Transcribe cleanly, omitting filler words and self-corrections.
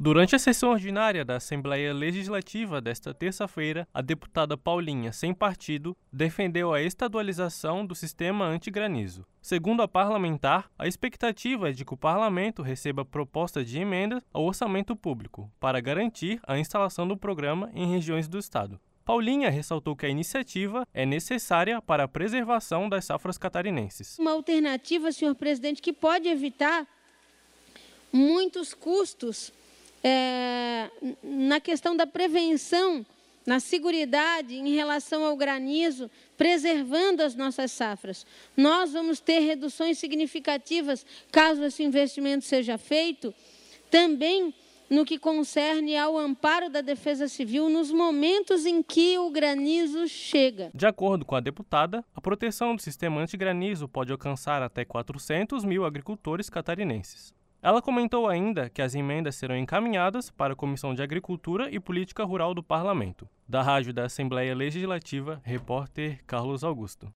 Durante a sessão ordinária da Assembleia Legislativa desta terça-feira, a deputada Paulinha, sem partido, defendeu a estadualização do sistema antigranizo. Segundo a parlamentar, a expectativa é de que o parlamento receba proposta de emenda ao orçamento público para garantir a instalação do programa em regiões do estado. Paulinha ressaltou que a iniciativa é necessária para a preservação das safras catarinenses. Uma alternativa, senhor presidente, que pode evitar muitos custos na questão da prevenção, na seguridade em relação ao granizo, preservando as nossas safras. Nós vamos ter reduções significativas caso esse investimento seja feito, também no que concerne ao amparo da Defesa Civil nos momentos em que o granizo chega. De acordo com a deputada, a proteção do sistema antigranizo pode alcançar até 400 mil agricultores catarinenses. Ela comentou ainda que as emendas serão encaminhadas para a Comissão de Agricultura e Política Rural do Parlamento. Da Rádio da Assembleia Legislativa, repórter Carlos Augusto.